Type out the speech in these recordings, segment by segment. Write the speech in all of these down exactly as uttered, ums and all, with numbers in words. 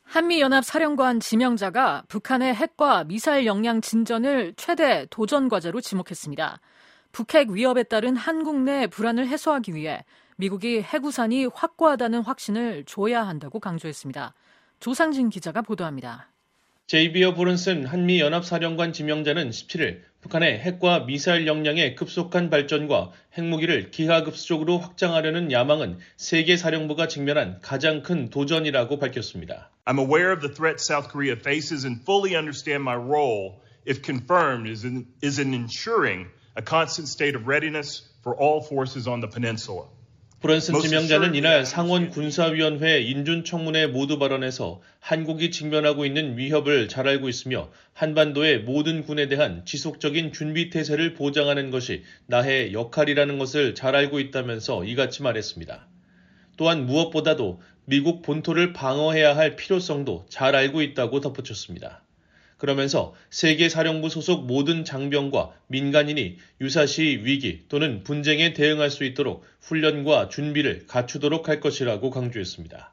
한미연합사령관 지명자가 북한의 핵과 미사일 역량 진전을 최대 도전 과제로 지목했습니다. 북핵 위협에 따른 한국 내 불안을 해소하기 위해 미국이 핵우산이 확고하다는 확신을 줘야 한다고 강조했습니다. 조상진 기자가 보도합니다. 제이비어 브런슨 한미연합사령관 지명자는 십칠일 북한의 핵과 미사일 역량의 급속한 발전과 핵무기를 기하급수적으로 확장하려는 야망은 세계 사령부가 직면한 가장 큰 도전이라고 밝혔습니다. I'm aware of the threat South Korea faces and fully understand my role, if confirmed, is in, is in ensuring a constant state of readiness for all forces on the peninsula. 브런슨 지명자는 이날 상원 군사위원회 인준청문회 모두 발언에서 한국이 직면하고 있는 위협을 잘 알고 있으며 한반도의 모든 군에 대한 지속적인 준비태세를 보장하는 것이 나의 역할이라는 것을 잘 알고 있다면서 이같이 말했습니다. 또한 무엇보다도 미국 본토를 방어해야 할 필요성도 잘 알고 있다고 덧붙였습니다. 그러면서 세계사령부 소속 모든 장병과 민간인이 유사시 위기 또는 분쟁에 대응할 수 있도록 훈련과 준비를 갖추도록 할 것이라고 강조했습니다.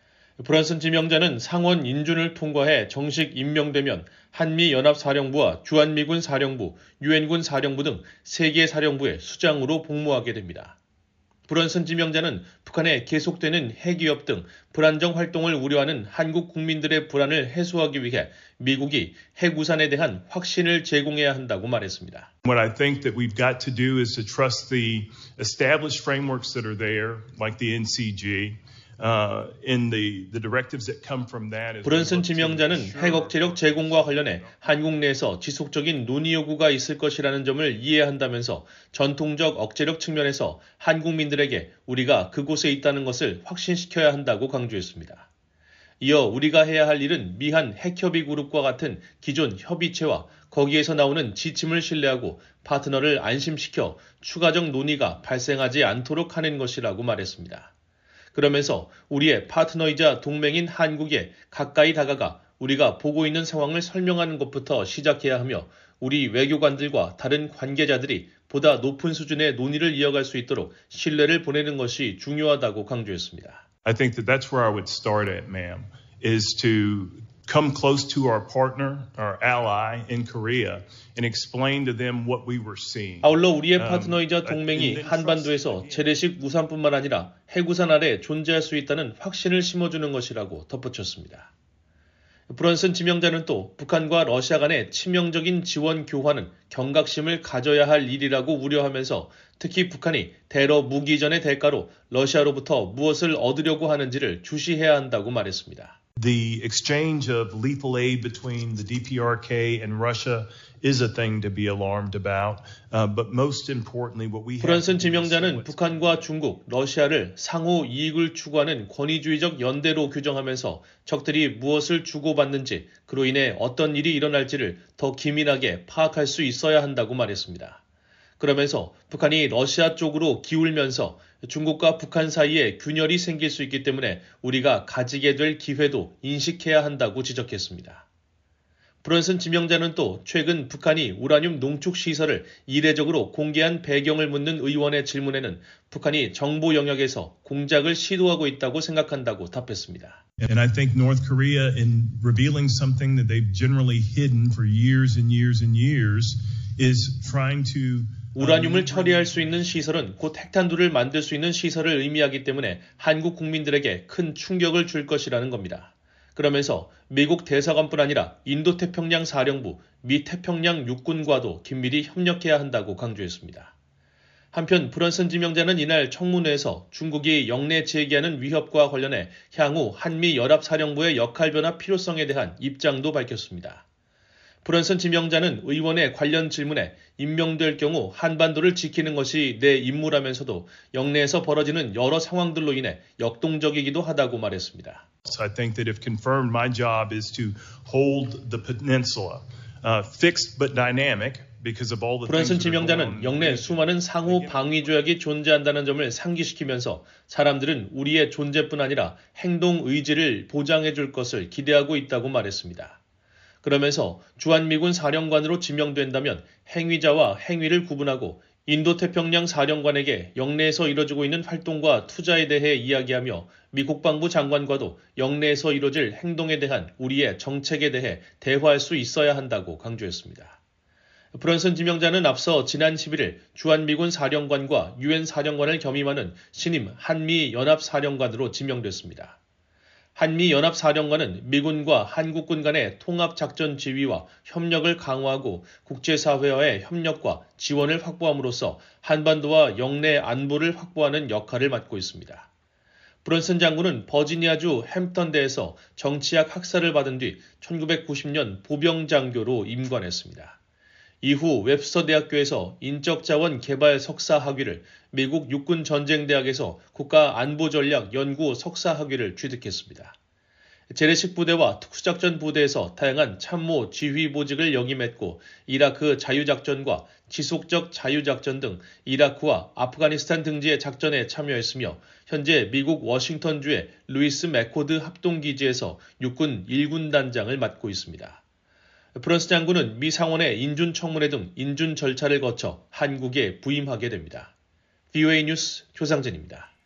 브런슨 지명자는 상원 인준을 통과해 정식 임명되면 한미연합사령부와 주한미군 사령부, 유엔군 사령부 등 세계사령부의 수장으로 복무하게 됩니다. 브런슨 지명자는 북한의 계속되는 핵위협 등 불안정 활동을 우려하는 한국 국민들의 불안을 해소하기 위해 미국이 핵우산에 대한 확신을 제공해야 한다고 말했습니다. What I think that we've got to do is to trust the established frameworks that are there, like the 엔 씨 지. Uh, in the, the directives that come from that. 브런슨 지명자는 핵 억제력 제공과 관련해 한국 내에서 지속적인 논의 요구가 있을 것이라는 점을 이해한다면서 전통적 억제력 측면에서 한국민들에게 우리가 그곳에 있다는 것을 확신시켜야 한다고 강조했습니다. 이어 우리가 해야 할 일은 미한 핵협의 그룹과 같은 기존 협의체와 거기에서 나오는 지침을 신뢰하고 파트너를 안심시켜 추가적 논의가 발생하지 않도록 하는 것이라고 말했습니다. 그러면서 우리의 파트너이자 동맹인 한국에 가까이 다가가 우리가 보고 있는 상황을 설명하는 것부터 시작해야 하며 우리 외교관들과 다른 관계자들이 보다 높은 수준의 논의를 이어갈 수 있도록 신뢰를 보내는 것이 중요하다고 강조했습니다. I think that that's where I would start at, ma'am, is to come close to our partner, our ally in Korea, and explain to them what we were seeing. 아울러 우리의 파트너이자 동맹이 한반도에서 재래식 우산뿐만 아니라 핵우산 아래 존재할 수 있다는 확신을 심어주는 것이라고 덧붙였습니다. 브런슨 지명자는 또 북한과 러시아 간의 치명적인 지원 교환은 경각심을 가져야 할 일이라고 우려하면서 특히 북한이 테러 무기전의 대가로 러시아로부터 무엇을 얻으려고 하는지를 주시해야 한다고 말했습니다. The exchange of lethal aid between the 디 피 알 케이 and Russia is a thing to be alarmed about. Uh, but most importantly, what we have. 브런슨 지명자는 북한과 중국, 러시아를 상호 이익을 추구하는 권위주의적 연대로 규정하면서 적들이 무엇을 주고받는지 그로 인해 어떤 일이 일어날지를 더 기민하게 파악할 수 있어야 한다고 말했습니다. 그러면서 북한이 러시아 쪽으로 기울면서 중국과 북한 사이에 균열이 생길 수 있기 때문에 우리가 가지게 될 기회도 인식해야 한다고 지적했습니다. 브런슨 지명자는 또 최근 북한이 우라늄 농축 시설을 이례적으로 공개한 배경을 묻는 의원의 질문에는 북한이 정보 영역에서 공작을 시도하고 있다고 생각한다고 답했습니다. And I think North Korea, in revealing something that they've generally hidden for years and years and years, is trying to 우라늄을 처리할 수 있는 시설은 곧 핵탄두를 만들 수 있는 시설을 의미하기 때문에 한국 국민들에게 큰 충격을 줄 것이라는 겁니다. 그러면서 미국 대사관뿐 아니라 인도태평양 사령부, 미 태평양 육군과도 긴밀히 협력해야 한다고 강조했습니다. 한편 브런슨 지명자는 이날 청문회에서 중국이 영내 제기하는 위협과 관련해 향후 한미연합사령부의 역할 변화 필요성에 대한 입장도 밝혔습니다. 브런슨 지명자는 의원의 관련 질문에 임명될 경우 한반도를 지키는 것이 내 임무라면서도 영내에서 벌어지는 여러 상황들로 인해 역동적이기도 하다고 말했습니다. I think that if confirmed, my job is to hold the peninsula, uh, fixed but dynamic. 브런슨 지명자는 영내 수많은 상호 방위 조약이 존재한다는 점을 상기시키면서 사람들은 우리의 존재뿐 아니라 행동 의지를 보장해 줄 것을 기대하고 있다고 말했습니다. 그러면서 주한미군 사령관으로 지명된다면 행위자와 행위를 구분하고 인도태평양 사령관에게 영내에서 이뤄지고 있는 활동과 투자에 대해 이야기하며 미 국방부 장관과도 영내에서 이뤄질 행동에 대한 우리의 정책에 대해 대화할 수 있어야 한다고 강조했습니다. 브런슨 지명자는 앞서 지난 십일일 주한미군 사령관과 유엔 사령관을 겸임하는 신임 한미연합사령관으로 지명됐습니다. 한미연합사령관은 미군과 한국군 간의 통합작전 지휘와 협력을 강화하고 국제사회와의 협력과 지원을 확보함으로써 한반도와 영내 안보를 확보하는 역할을 맡고 있습니다. 브런슨 장군은 버지니아주 햄프턴대에서 정치학 학사를 받은 뒤 천구백구십년 보병장교로 임관했습니다. 이후 웹스터 대학교에서 인적자원 개발 석사 학위를, 미국 육군전쟁대학에서 국가안보전략 연구 석사 학위를 취득했습니다. 재래식 부대와 특수작전 부대에서 다양한 참모 지휘 보직을 역임했고 이라크 자유작전과 지속적 자유작전 등 이라크와 아프가니스탄 등지의 작전에 참여했으며 현재 미국 워싱턴주의 루이스 맥코드 합동기지에서 육군 일군단장을 맡고 있습니다. 브런슨 장군은 미 상원의 인준 청문회 등 인준 절차를 거쳐 한국에 부임하게 됩니다. 브이오에이 뉴스 조상진입니다.